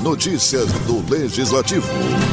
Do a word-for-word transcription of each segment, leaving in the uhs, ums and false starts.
Notícias do Legislativo.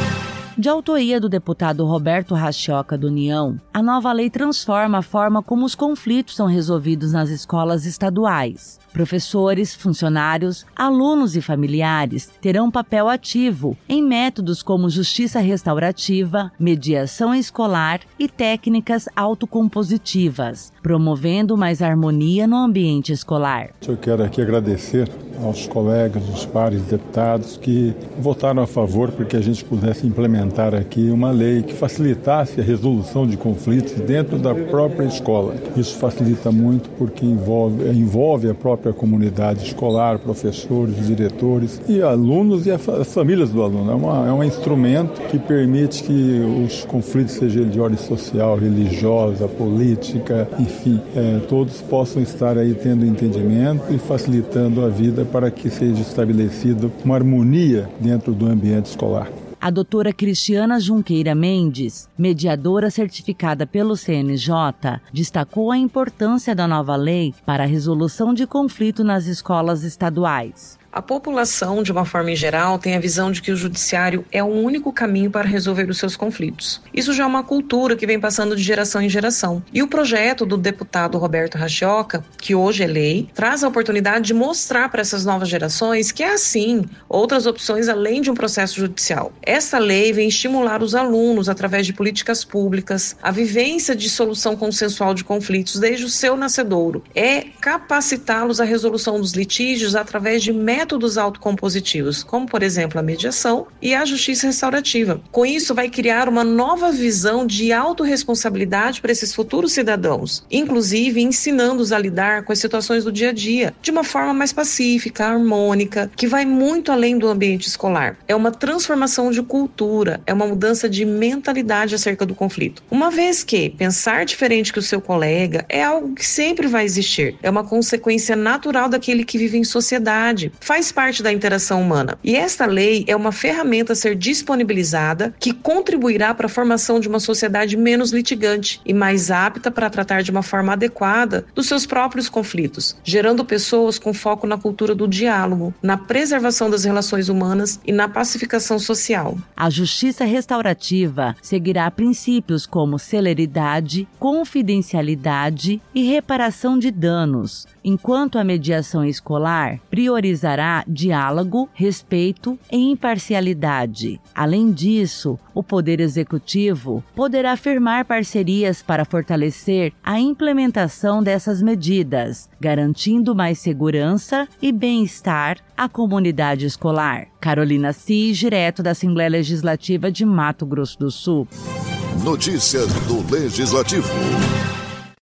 De autoria do deputado Roberto Rachoca, do União, a nova lei transforma a forma como os conflitos são resolvidos nas escolas estaduais. Professores, funcionários, alunos e familiares terão papel ativo em métodos como justiça restaurativa, mediação escolar e técnicas autocompositivas, promovendo mais harmonia no ambiente escolar. Eu quero aqui agradecer aos colegas, os pares deputados que votaram a favor para que a gente pudesse implementar aqui uma lei que facilitasse a resolução de conflitos dentro da própria escola. Isso facilita muito porque envolve, envolve a própria comunidade escolar, professores, diretores e alunos e as famílias do aluno. É, uma, é um instrumento que permite que os conflitos, sejam de ordem social, religiosa, política, enfim, é, todos possam estar aí tendo entendimento e facilitando a vida para que seja estabelecida uma harmonia dentro do ambiente escolar. A doutora Cristiana Junqueira Mendes, mediadora certificada pelo C N J, destacou a importância da nova lei para a resolução de conflito nas escolas estaduais. A população, de uma forma em geral, tem a visão de que o judiciário é o único caminho para resolver os seus conflitos. Isso já é uma cultura que vem passando de geração em geração. E o projeto do deputado Roberto Rachoca, que hoje é lei, traz a oportunidade de mostrar para essas novas gerações que há, sim, outras opções além de um processo judicial. Essa lei vem estimular os alunos, através de políticas públicas, a vivência de solução consensual de conflitos desde o seu nascedouro. É capacitá-los à resolução dos litígios através de métodos métodos autocompositivos, como, por exemplo, a mediação e a justiça restaurativa. Com isso, vai criar uma nova visão de autorresponsabilidade para esses futuros cidadãos, inclusive ensinando-os a lidar com as situações do dia a dia, de uma forma mais pacífica, harmônica, que vai muito além do ambiente escolar. É uma transformação de cultura, é uma mudança de mentalidade acerca do conflito. Uma vez que pensar diferente que o seu colega é algo que sempre vai existir, é uma consequência natural daquele que vive em sociedade, faz parte da interação humana. E esta lei é uma ferramenta a ser disponibilizada que contribuirá para a formação de uma sociedade menos litigante e mais apta para tratar de uma forma adequada dos seus próprios conflitos, gerando pessoas com foco na cultura do diálogo, na preservação das relações humanas e na pacificação social. A justiça restaurativa seguirá princípios como celeridade, confidencialidade e reparação de danos, enquanto a mediação escolar priorizará diálogo, respeito e imparcialidade. Além disso, o Poder Executivo poderá firmar parcerias para fortalecer a implementação dessas medidas, garantindo mais segurança e bem-estar à comunidade escolar. Carolina Cis, direto da Assembleia Legislativa de Mato Grosso do Sul. Notícias do Legislativo.